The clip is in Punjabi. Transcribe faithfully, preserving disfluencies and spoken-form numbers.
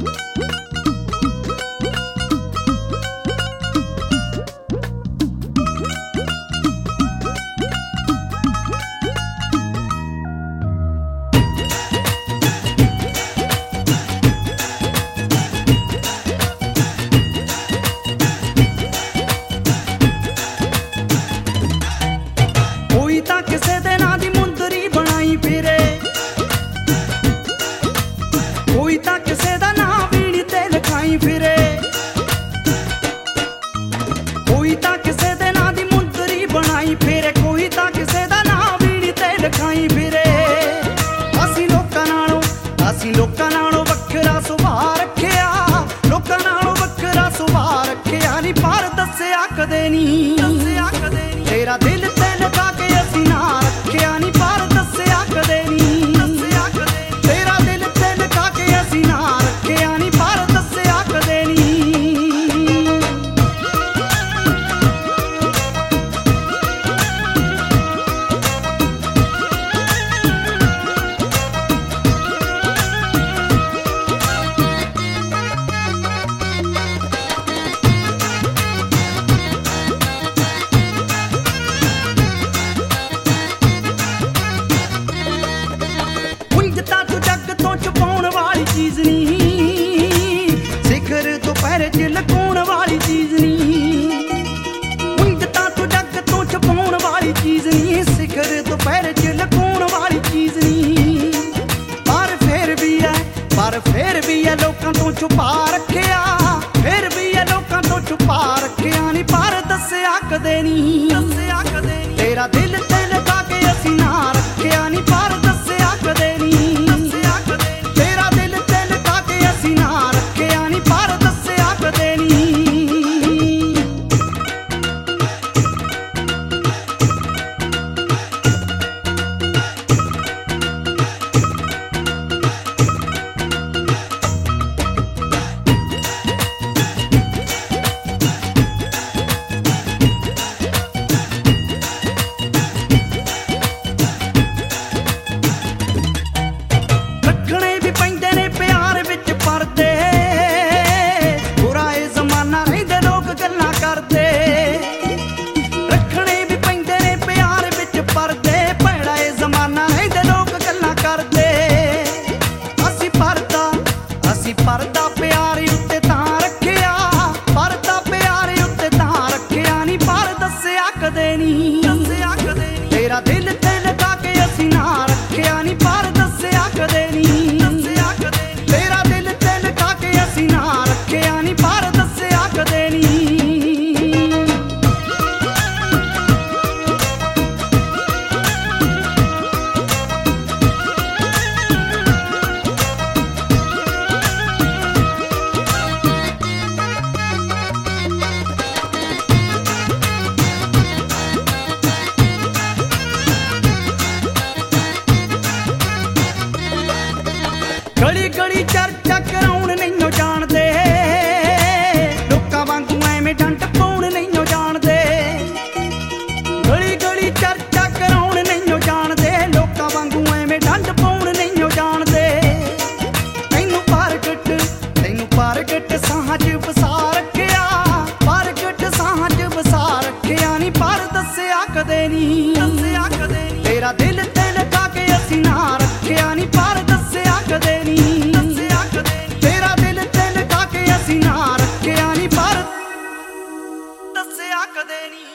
ਕਿਸੇ ਦੇ ਨਾਂ ਦੀ ਮੁੰਦਰੀ ਬਣਾਈ ਫਿਰੇ, ਕੋਈ ਤਾਂ ਕਿਸੇ ਦਾ ਨਾਂ ਵੀਣੀ ਤੇ ਲਿਖਾਈ ਫਿਰੇ, ਕੋਈ ਤਾਂ ਕਿਸੇ ਦੇ ਨਾਂ ਦੀ ਮੁੰਦਰੀ ਬਣਾਈ ਫਿਰੇ, ਕੋਈ ਤਾਂ ਕਿਸੇ ਦਾ ਨਾਂ ਵੀਣੀ ਤੇ ਲਿਖਾਈ ਫਿਰੇ। ਅਸੀਂ ਲੋਕਾਂ ਨਾਲੋਂ ਅਸੀਂ ਲੋਕਾਂ ਨਾਲੋਂ ਵੱਖਰਾ ਸੁਭਾਅ ਰੱਖਿਆ, ਲੋਕਾਂ ਨਾਲੋਂ ਵੱਖਰਾ ਸੁਭਾਅ ਰੱਖਿਆ ਨੀ, ਪਰ ਦੱਸਿਆ ਕਦੇ ਨੀ, ਦੱਸਿਆ ਕਦੇ ਨੀ ਤੇਰਾ ਦਿਲ ਤੇ ਲਗਾ ਕੇ ਅਸੀਂ ਨਾ ਰੱਖਿਆ ਨੀ, ਪਰ ਦੱਸਿਆ ਕਦੇ ਨੀ, ਦੱਸਿਆ ਕਦੇ ਨੀ ਤੇਰਾ ਦਿਲ ਤੇ ਲਗਾ ਕੇ ਅਸੀਂ ਨਾ ਰੱਖਿਆ ਨੀ, ਪਰ ਦੱਸਿਆ ਕਦੇ ਨੀ। ਛੁਪਾਉਣ ਵਾਲੀ ਚੀਜ਼ ਨਹੀਂ, ਸਿਖਰ ਤੋਂ ਪੈਰ ਚ ਲੁਕਾਉਣ ਵਾਲੀ ਚੀਜ਼ ਨਹੀਂ, ਉਂਝ ਤਾਂ ਤੂੰ ਜੱਗ ਤੋਂ ਛੁਪਾਉਣ ਵਾਲੀ ਚੀਜ਼ ਨਹੀਂ, ਸਿਖਰ ਤੋਂ ਪੈਰ ਚ ਲੁਕਾਉਣ ਵਾਲੀ ਚੀਜ਼ ਨਹੀਂ, ਪਰ ਫੇਰ ਵੀ ਐ ਪਰ ਫੇਰ ਵੀ ਐ ਲੋਕਾਂ ਤੋਂ ਛੁਪਾ ਰੱਖਿਆ, ਫੇਰ ਵੀ ਐ ਲੋਕਾਂ ਤੋਂ ਛੁਪਾ ਰੱਖਿਆ ਨੀ, ਪਰ ਦੱਸਿਆ ਕਦੇ ਨੀ, ਦੱਸਿਆ ਕਦੇ ਨੀ ਤੇਰਾ ਦਿਲ ਤੇ ਲਗਾ ਕੇ ਅਸੀਂ ਨਾ ਰੱਖਿਆ ਨੀ, ਪਰ ਦੱਸਿਆ ਕਦੇ ਨੀ। ਪਰਦਾ ਪਿਆਰੇ ਉੱਤੇ ਤਾਂ ਰੱਖਿਆ, ਪਰਦਾ ਪਿਆਰੇ ਉੱਤੇ ਤਾਂ ਰੱਖਿਆ ਨੀ, ਪਰ ਦੱਸਿਆ ਕਦੇ ਨੀ, ਦੱਸਿਆ ਕਦੇ ਨੀ ਤੇਰਾ ਦਿਲ ਤੇ ਲਗਾ ਕੇ ਅਸੀਂ ਨਾ ਰੱਖਿਆ ਨੀ, ਪਰ ਦੱਸਿਆ ਕਦੇ ਨੀ, ਦੱਸਿਆ ਕਦੇ ਨੀ ਤੇਰਾ ਦਿਲ ਤੇ ਲਗਾ ਕੇ ਅਸੀਂ ਨਾ ਰੱਖਿਆ ਨੀ, ਪਰ ਦੱਸਿਆ ਕਦੇ ਨੀ। ਗਲੀ ਗਲੀ ਚਰਚਾ ਕਰਾਉਣ ਨਹੀਂਓ ਜਾਣਦੇ, ਲੋਕਾਂ ਵਾਂਗੂ ਐਵੇਂ ਡੰਡ ਪਾਉਣ ਨਹੀਂਓ ਜਾਣਦੇ, ਗਲੀ ਗਲੀ ਚਰਚਾ ਕਰਾਉਣ ਨਹੀਂਓ ਜਾਣਦੇ, ਲੋਕਾਂ ਵਾਂਗੂ ਐਵੇਂ ਡੰਡ ਪਾਉਣ ਨਹੀਂਓ ਜਾਣਦੇ। ਤੈਨੂੰ ਪ੍ਰਗਟ ਤੈਨੂੰ ਪ੍ਰਗਟ ਸਾਹਾਂ ਚ ਵਸਾ ਰੱਖਿਆ, ਪ੍ਰਗਟ ਸਾਹਾਂ ਚ ਵਸਾ ਰੱਖਿਆ ਨੀ, ਪਰ ਦੱਸਿਆ ਕਦੇ ਨੀ, ਦੱਸਿਆ ਕਦੇ ਨੀ ਤੇਰਾ ਦਿਲ ਤੇ ਲਗਾ ਕੇ ਅਸੀਂ ਨਾ ਰੱਖਿਆ ਨੀ, ਪਰ ਦੱਸਿਆ ਕਦੇ ਨੀ, ਦੱਸਿਆ ਕਦੇ ਨੀ ਤੇਰਾ ਦਿਲ ਤੇ ਲਗਾ ਕੇ ਅਸੀਂ ਨਾ ਰੱਖਿਆ ਨੀ, ਪਰ ਦੱਸਿਆ ਕਦੇ ਨੀ।